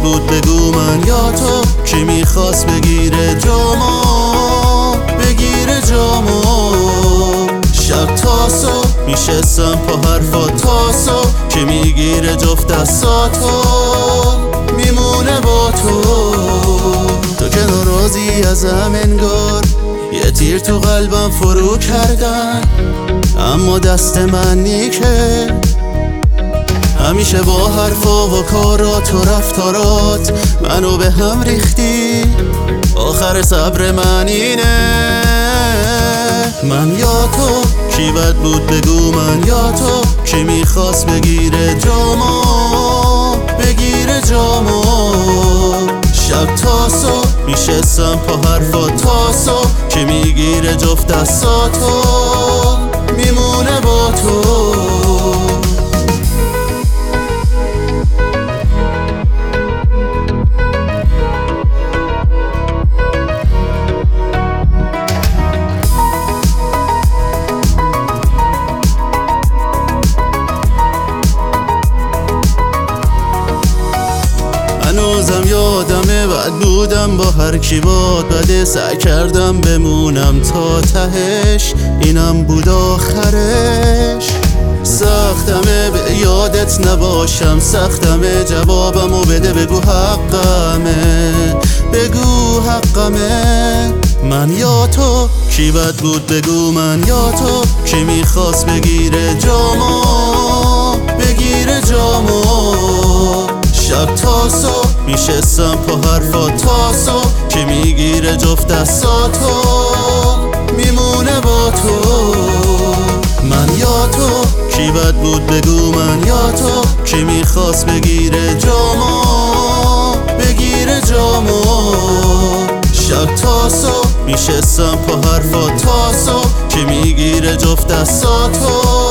بود بگو من یا تو، کی میخواست بگیره جامو، بگیره جامو. شب تا صبح میشستم پا حرفا تا صبح، کی میگیره جفت دستاتو، میمونه با تو. تو که ناراضی ازم انگار، یه تیر تو قلبم فرو کردن، اما دست منی که همیشه با حرفا و کارات و رفتارات منو به هم ریختی. آخر صبر من اینه، من یا تو، کی بد بود بگو من یا تو، کی میخواست بگیره جامو، بگیره جامو. شب تا صبح میشستم پا حرفا تا صبح، کی میگیره جفت دستاتو، میمونه با تو. هنوزم یادمه بد بودم با هر کی باد بده، سعی کردم بمونم تا تهش، اینم بود آخرش. سختمه به یادت نباشم، سختمه جوابمو بده بگو حقمه، بگو حقمه. من یا تو، کی بد بود بگو من یا تو، کی میخواست بگیره جامو، بگیره جامو. شب تا صبح میشستم پا حرفا تا صبح، کی میگیره جفت دستاتو، میمونه با تو. من یا تو، کی بد بود بگو من یا تو، کی میخواست بگیره جامو، بگیره جامو. شب تا صبح میشستم پا حرفا تا صبح، کی میگیره جفت دستاتو،